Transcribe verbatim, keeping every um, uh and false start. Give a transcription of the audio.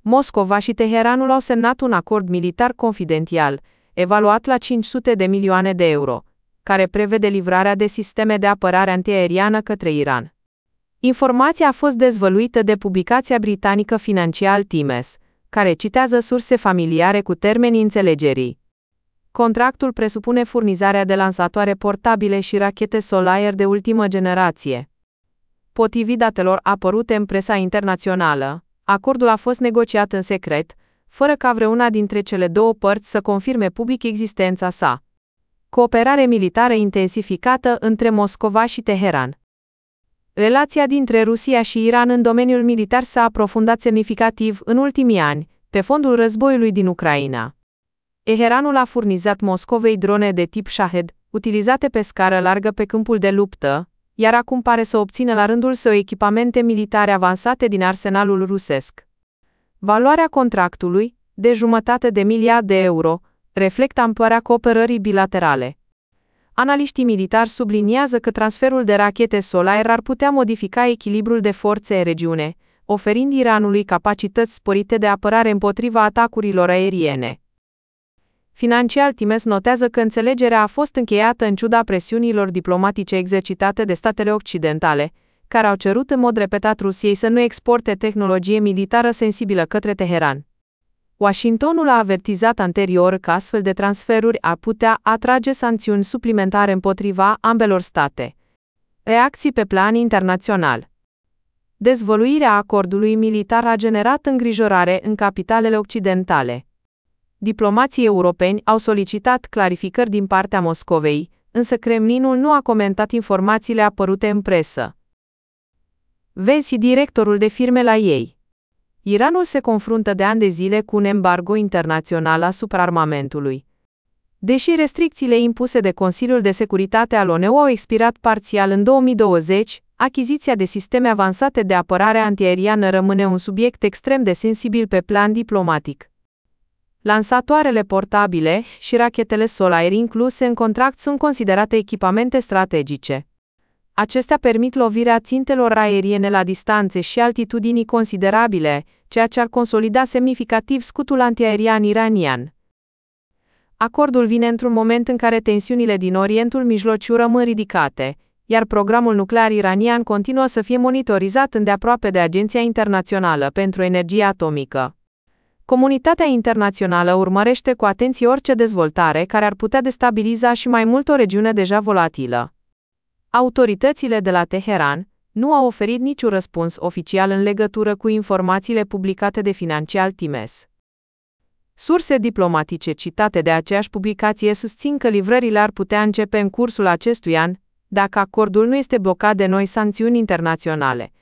Moscova și Teheranul au semnat un acord militar confidențial, evaluat la cinci sute de milioane de euro, care prevede livrarea de sisteme de apărare antiaeriană către Iran. Informația a fost dezvăluită de publicația britanică Financial Times, care citează surse familiare cu termenii înțelegerii. Contractul presupune furnizarea de lansatoare portabile și rachete Solar de ultimă generație. Potrivit datelor apărute în presa internațională, acordul a fost negociat în secret, fără ca vreuna dintre cele două părți să confirme public existența sa. Cooperare militară intensificată între Moscova și Teheran. Relația dintre Rusia și Iran în domeniul militar s-a aprofundat semnificativ în ultimii ani, pe fondul războiului din Ucraina. Teheranul a furnizat Moscovei drone de tip Shahed, utilizate pe scară largă pe câmpul de luptă, iar acum pare să obțină la rândul său echipamente militare avansate din arsenalul rusesc. Valoarea contractului, de jumătate de miliard de euro, reflectă amploarea cooperării bilaterale. Analiștii militari subliniază că transferul de rachete Solar ar putea modifica echilibrul de forțe în regiune, oferind Iranului capacități sporite de apărare împotriva atacurilor aeriene. Financial Times notează că înțelegerea a fost încheiată în ciuda presiunilor diplomatice exercitate de statele occidentale, care au cerut în mod repetat Rusiei să nu exporte tehnologie militară sensibilă către Teheran. Washingtonul a avertizat anterior că astfel de transferuri ar putea atrage sancțiuni suplimentare împotriva ambelor state. Reacții pe plan internațional. Dezvăluirea acordului militar a generat îngrijorare în capitalele occidentale. Diplomații europeni au solicitat clarificări din partea Moscovei, însă Kremlinul nu a comentat informațiile apărute în presă. Vezi directorul de firme la ei. Iranul se confruntă de ani de zile cu un embargo internațional asupra armamentului. Deși restricțiile impuse de Consiliul de Securitate al O N U au expirat parțial în două mii douăzeci, achiziția de sisteme avansate de apărare antiaeriană rămâne un subiect extrem de sensibil pe plan diplomatic. Lansatoarele portabile și rachetele Solar incluse în contract sunt considerate echipamente strategice. Acestea permit lovirea țintelor aeriene la distanțe și altitudini considerabile, ceea ce ar consolida semnificativ scutul antiaerian iranian. Acordul vine într-un moment în care tensiunile din Orientul Mijlociu rămân ridicate, iar programul nuclear iranian continuă să fie monitorizat îndeaproape de Agenția Internațională pentru Energie Atomică. Comunitatea internațională urmărește cu atenție orice dezvoltare care ar putea destabiliza și mai mult o regiune deja volatilă. Autoritățile de la Teheran nu au oferit niciun răspuns oficial în legătură cu informațiile publicate de Financial Times. Surse diplomatice citate de aceeași publicație susțin că livrările ar putea începe în cursul acestui an, dacă acordul nu este blocat de noi sancțiuni internaționale.